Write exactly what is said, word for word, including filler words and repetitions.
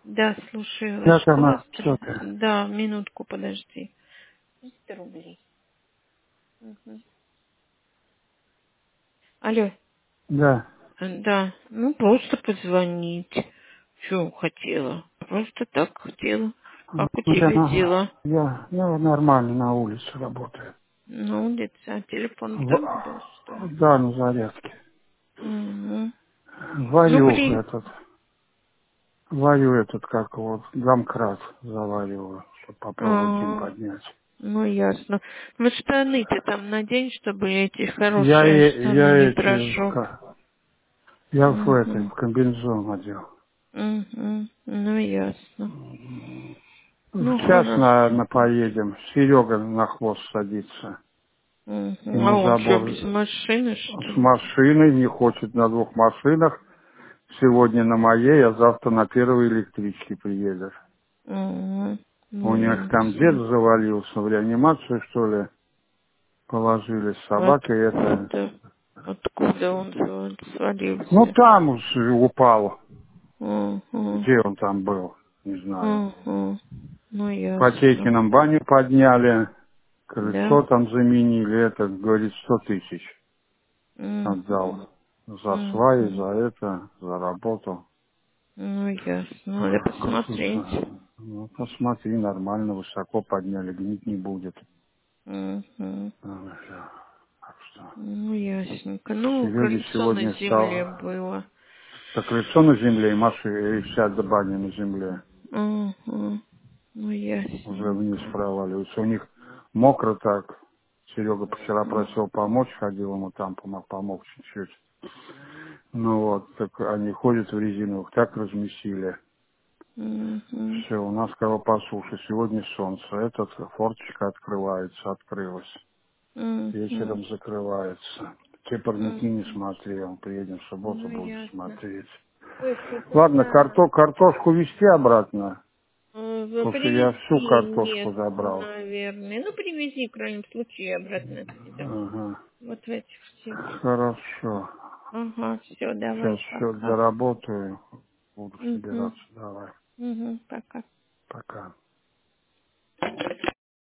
Да, слушаю вас. Как Что вас... она? Что тр- ты? Да, минутку, подожди. триста рублей. Мгм. Алло. Да. Э, Да, ну просто позвонить. Что хотела? Просто так хотела. Как у Ну, Я, тебя на- дела? я, я нормально на улице работаю. На улице, а телефон там был, что ли? В- да, на зарядке. Мгм. Ну, Варю при... этот, варю этот, как вот, домкрат завариваю, чтобы попробовать им А, поднять. ну, ясно. Ну, штаны ты там надень, чтобы эти Я, хорошие э- штаны, не я эти, прошу. ка- я в этой, Угу. в комбинезон одел. Угу. Ну, ясно. Ну, Сейчас, хорошо. наверное, поедем. Серега на хвост садится. Угу. А Ему он что, забор без машины, что с ли? машиной, не хочет на двух машинах. Сегодня на моей, а завтра на первой электричке приедет. Угу. У Ну, них там дед ясно. завалился, в реанимацию, что ли, положили с собакой. Это... Откуда? Откуда он сва- Ну, свалился? там уж упал. Угу. Где он там был, не знаю. Угу. Ну, По ясно. Тейкиным баню подняли, Да? крыльцо там заменили. Это, говорит, сто тысяч отдал. Угу. За сваи, Угу. за это, за работу. Ну, ясно. Надо посмотреть. Слушай, ну, посмотри, нормально, высоко подняли, гнить не будет. Угу. Ну, всё. Так что Ну, ясненько. Ну, Сереге крыльцо на сегодня земле стало было. так крыльцо на земле и Маши, и вся до бани на земле. Угу. Ну, Уже вниз ясненько. проваливаются. У них мокро так. Серега вчера Угу. просил помочь, ходил ему там, помог, помог чуть-чуть. Ну вот, так они ходят в резиновых, так размесили. Угу. Все, у нас кого по суше. Сегодня солнце. Этот форточка открывается, открылась. Угу. Вечером закрывается. Те парники не Угу. смотрел. Приедем в субботу, Ну, буду ясно. смотреть. Ой, кстати, Ладно, да. карто, картошку везти обратно, Э, потому что я всю Привези картошку нет, забрал. наверное. Ну, привези, в крайнем случае, обратно отсюда. Ага. Вот в этих всех. Хорошо. Ага, все, Сейчас давай, счет пока. доработаю. Буду Угу. собираться. Давай. Угу, пока. Пока.